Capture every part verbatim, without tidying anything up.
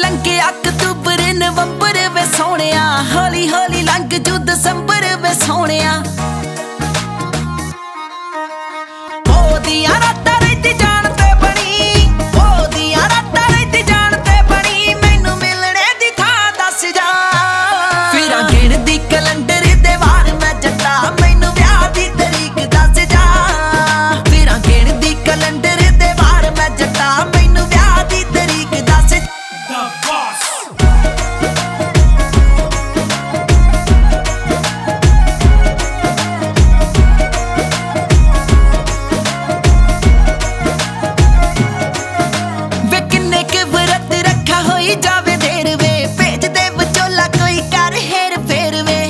लंघे October नवंबर वे सोहणिया, हौली हौली लंघ जू दसंबर वे सोहणिया। ओदियां रातां रहिंदी जान ते बनी, ओदियां रातां रहिंदी जान ते बनी, मैनू मिलणे दी थां दस जा। फिरां गिणदी कैलेंडर दे वार मैं जट्टा, मैनू विआह दी तरीक दस जा। फिरां गिणदी कैलेंडर दे वार मैं जट्टा, मैनू विआह दी तरीक दस जा। वे किन्ने के व्रत रखा होई जावे देर वे, भेज दे विचोला कोई कर हेर फेर वे।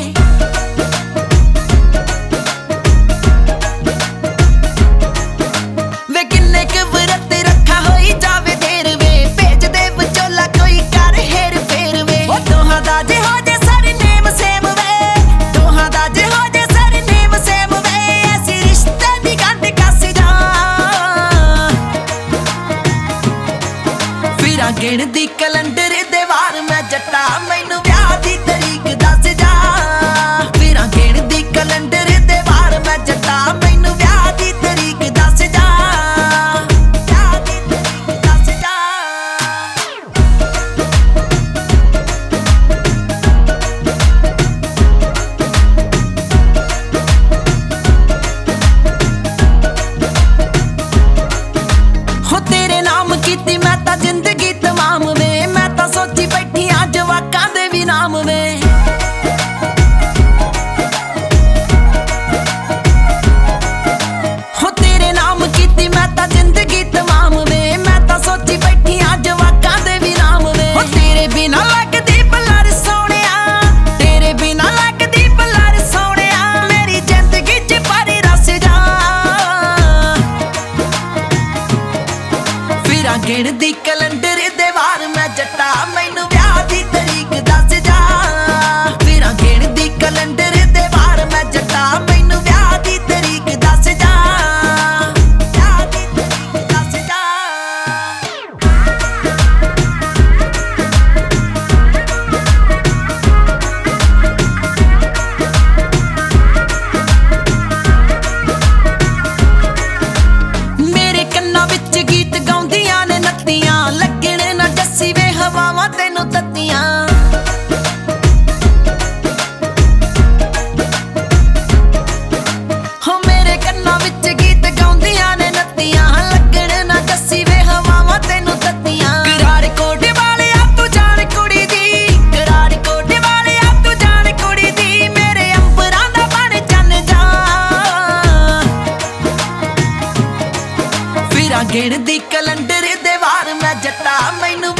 वे किन्ने के व्रत रखा होई जावे देर वे, भेज दे विचोला कोई कर हेर फेर वे। ओ दोहां दा जे हो जे सरनेम सेम वे, दोहां दा जे हो जे सरनेम सेम वे, ऐसी रिश्ते दी गंढ कस जा। फिरां गिणदी कैलेंडर दे वार मैं जट्टा, मैनू विआह दी तरीक दस जा। फिरां गिणदी कैलेंडर दे वार मैं जट्टा, मैनू विआह दी तरीक दस जा। विआह दी तरीक दस जा। हो तेरे नाम कीती मैं तां जिंदगी तमाम वे, मैं तां सोची बैठी आ जवाकां दे भी नाम वे। हो तेरे नाम कीती मैं तां जिंदगी तमाम वे, मैं तां सोची बैठी आ जवाकां दे भी नाम वे। हो तेरे बिना लगदी बलर सोहणिया, तेरे बिना लगदी बलर सोहणिया, मेरी जिंदगी च पारी रस जा। फिरां गिणदी कैलेंडर दे वार मैं जट्टा, मैनू विआह दी तरीक दस जा। फिरां गिणदी कैलेंडर दे वार मैं जट्टा, मैनू विआह दी तरीक दस जा। विआह दी तरीक दस जा। मेरे कन्नां विच गीत गाउंदियां ने नत्तियां, लगण ना जस्सी वे हवावां तैनू तत्तियां। हो मेरे कन्नां विच गीत गाउंदियां ने नत्तियां, लगण ना जस्सी वे हवावां तैनू तत्तियां। कराड़ कोट वालिया तू जान कुड़ी दी, कराड़ कोट वालिया तू जान कुड़ी दी, मेरे अंबरां दा बण चन्न जा। फिरां गिणदी कैलेंडर दे वार मैं जट्टा, मैनू